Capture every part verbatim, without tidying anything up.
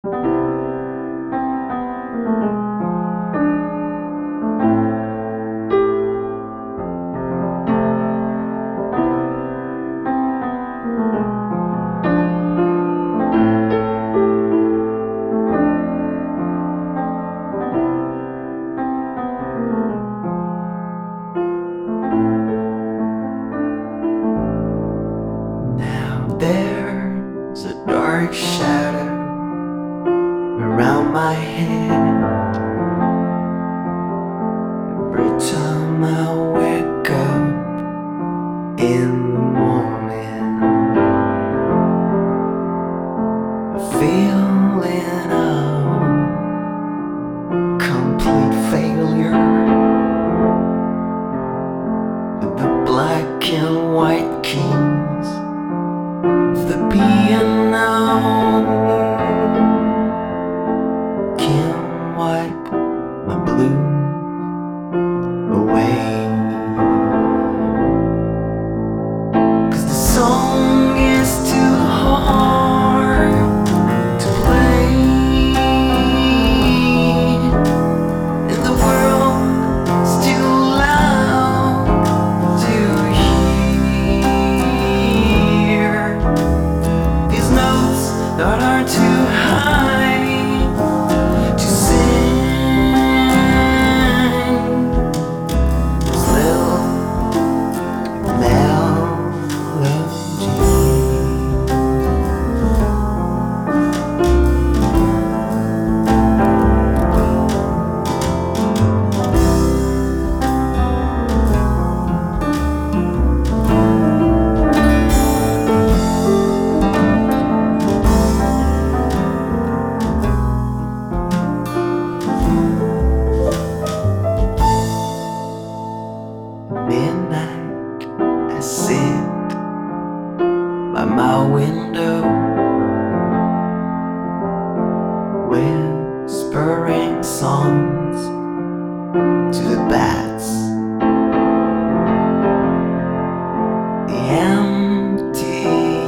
There's a dark shadow around my head every time I wake up in the morning. A feeling of complete failure with the black and white keys the piano can wipe my blues away, 'cause the song is too hard to play, and the world's too loud to hear. These notes that are too high to sing. This little melody. Midnight, I sit by my window, whispering songs to the bats. The empty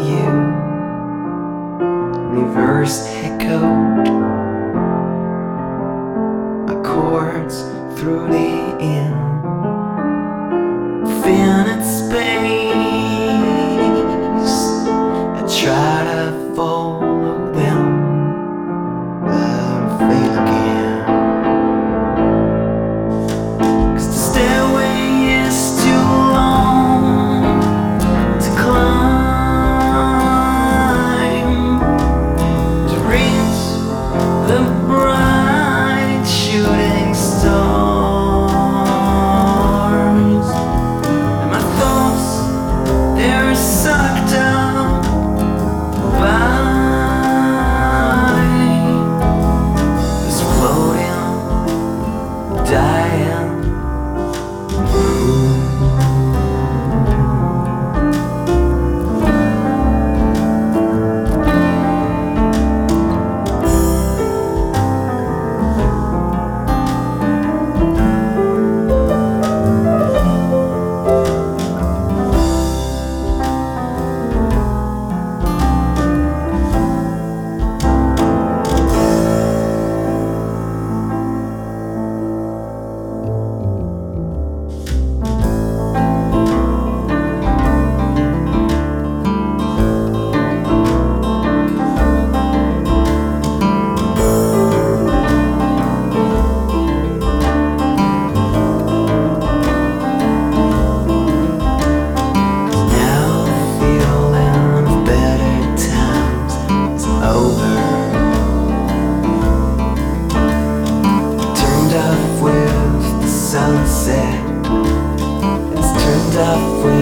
universe echoed accords through the infinite space. I try to follow them, but I fail again, 'cause the stairway is too long to climb to reach the bright shooting stars. And my thoughts, they're sucked up by this floating, dying moon. Sunset, it's turned off with